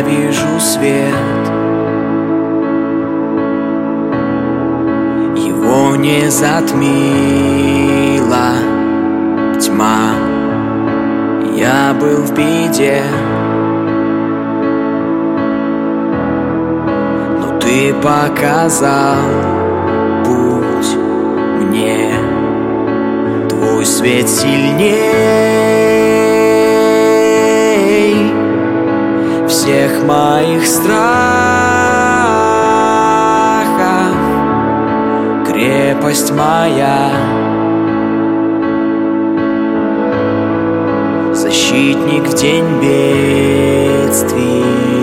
вижу свет, его не затмила тьма. Я был в беде, но ты показал путь мне. Твой свет сильней всех моих страхов, крепость моя, защитник в день бедствия.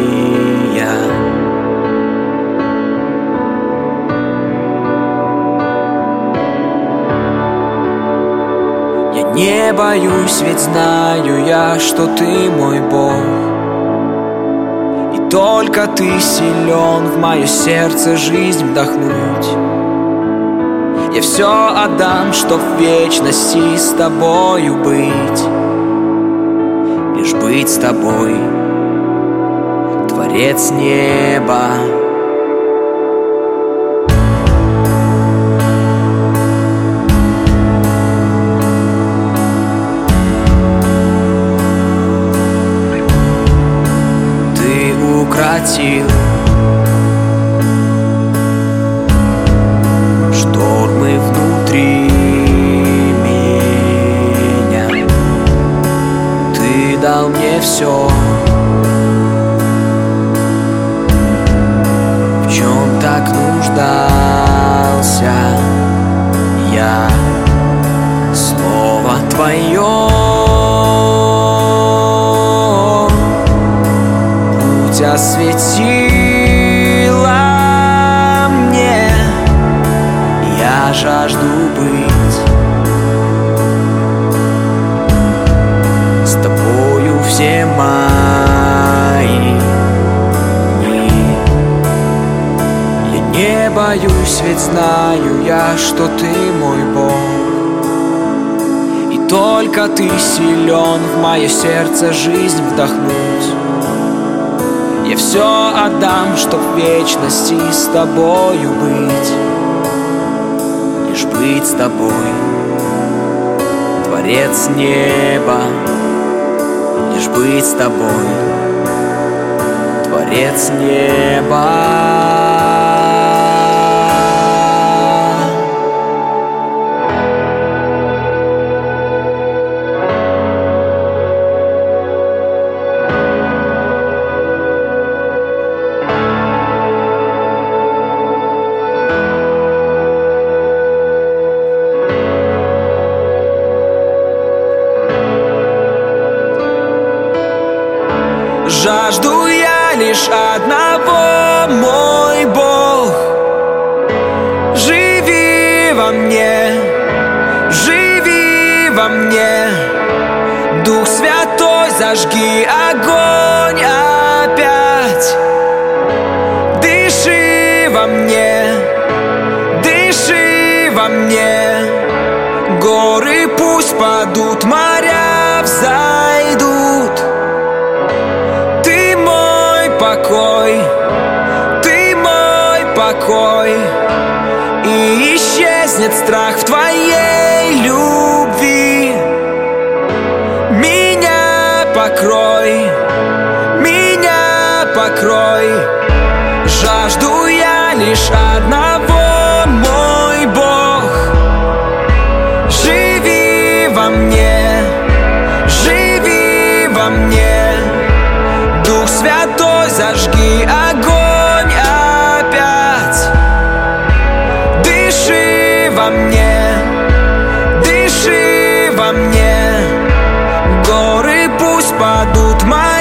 Я не боюсь, ведь знаю я, что ты мой Бог, и только ты силен в мое сердце жизнь вдохнуть. Я все отдам, чтоб в вечности с тобою быть, лишь быть с тобой, Творец неба. Ты укротил штормы внутри меня, ты дал мне все, в чем так нуждался я. Слово твое путь осветило мне. Я жажду быть с тобою все мои дни. Я не боюсь, ведь знаю я, что ты мой Бог, и только ты силен в мое сердце жизнь вдохнуть. Я все отдам, чтоб в вечности с тобою быть, лишь быть с тобой, Творец неба. Лишь быть с тобой, Творец неба. Жажду я лишь одного, мой Бог. Живи во мне, живи во мне. Дух Святой, зажги огонь опять. Дыши во мне, дыши во мне. Горы пусть падут, моря взойдут. Покой, ты мой покой, и исчезнет страх в твоей любви. Меня покрой, меня покрой. Жажду я лишь одного, мой Бог. Живи во мне, живи во мне. Дух Святой, зажги огонь опять. Дыши во мне, дыши во мне. Горы пусть падут,